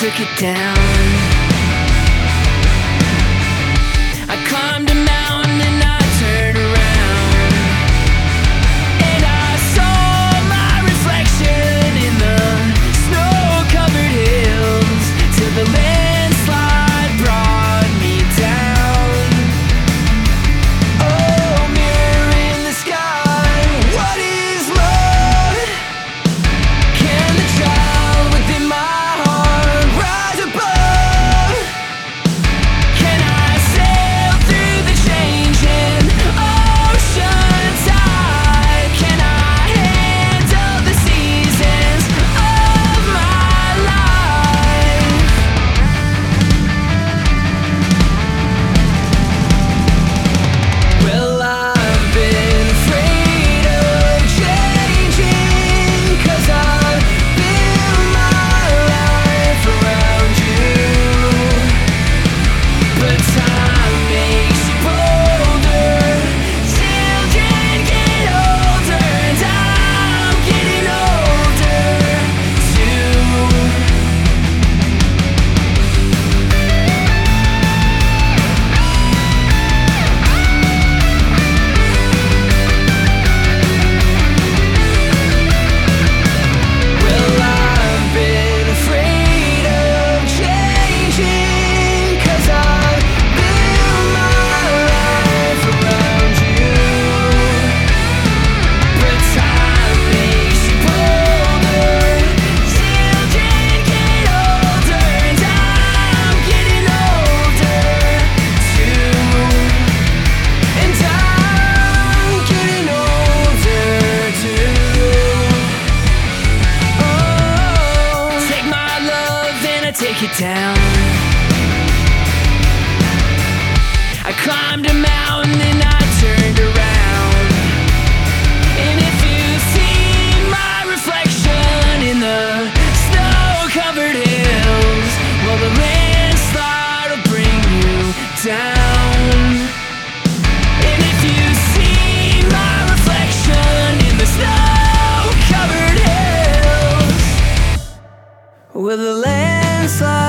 took it down. I climbed a mountain and I turned around, and I saw my reflection in the snow-covered hills, till the landslide brought me down. Oh, mirror in the sky, what is love? Can the child within my heart rise above? Can I sail through the changing ocean tide? Can I handle the seasons of my life? Well, I've been afraid of changing, 'cause I've built my life around you. But time makes you bolder, children get older, and I'm getting older too. Well, I've been afraid of changing, 'cause I've built my life around you. But time makes you bolder, children get older, and I'm getting older too. And I'm getting older too. Oh, take my love and I take it down. I climbed a mountain and I turned around, and if you've seen my reflection in the snow-covered hills, well, the landslide will bring you down. And if you see my reflection in the snow-covered hills, well, the landslide